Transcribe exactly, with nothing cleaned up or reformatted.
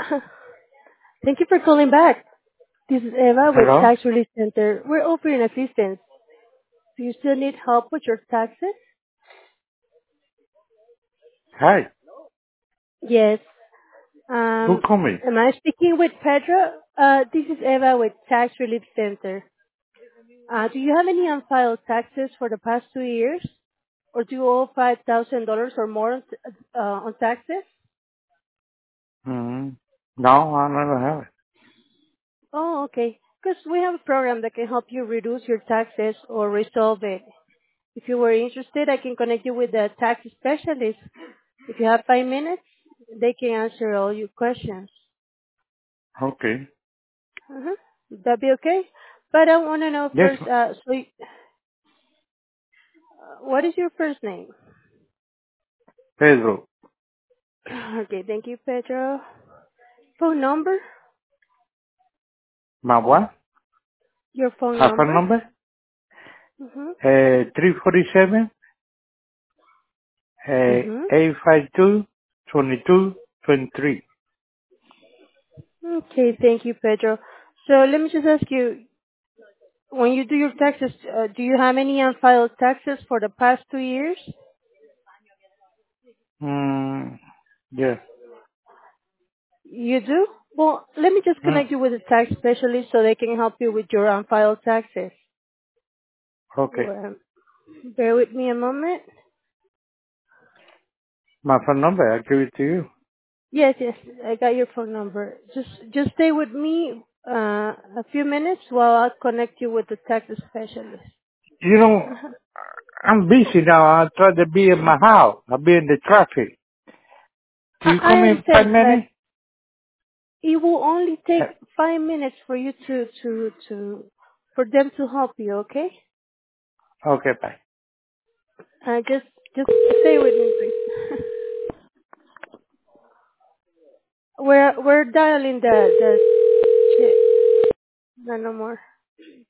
Thank you for calling back. This is Eva with Hello? Tax Relief Center. We're offering assistance. Do you still need help with your taxes? Hi. Yes. Who Um, called me? am I speaking with Pedro? Uh, this is Eva with Tax Relief Center. Uh, do you have any unfiled taxes for the past two years? Or do you owe five thousand dollars or more on, uh, on taxes? Hmm. No, I never have it. Oh, okay. Because we have a program that can help you reduce your taxes or resolve it. If you were interested, I can connect you with a tax specialist. If you have five minutes, they can answer all your questions. Okay. Uh-huh. Would that be okay? But I want to know Yes, first, uh, so y- uh, what is your first name? Pedro. Okay, thank you, Pedro. Phone number? My what? Your phone My phone number? number? Mm-hmm. Uh, three forty-seven, uh, Mm-hmm. eight five two, twenty-two, twenty-three. Okay, thank you, Pedro. So let me just ask you, when you do your taxes, uh, do you have any unfiled taxes for the past two years? Hmm. Yeah. You do? Well, let me just Hmm. connect you with a tax specialist so they can help you with your unfiled taxes. Okay. Well, bear with me a moment. My phone number, I'll give it to you. Yes, yes, I got your phone number. Just, just stay with me uh, a few minutes while I connect you with the tax specialist. You know, Uh-huh. I'm busy now. I try to be in my house. I'll be in the traffic. Do I, you I call me in five understand, but minutes? it will only Uh, take five minutes for you to, to, to, for them to help you. Okay? Okay, bye. Uh, just, just stay with me, please. we're, we're dialing the, the, shit. No, no more.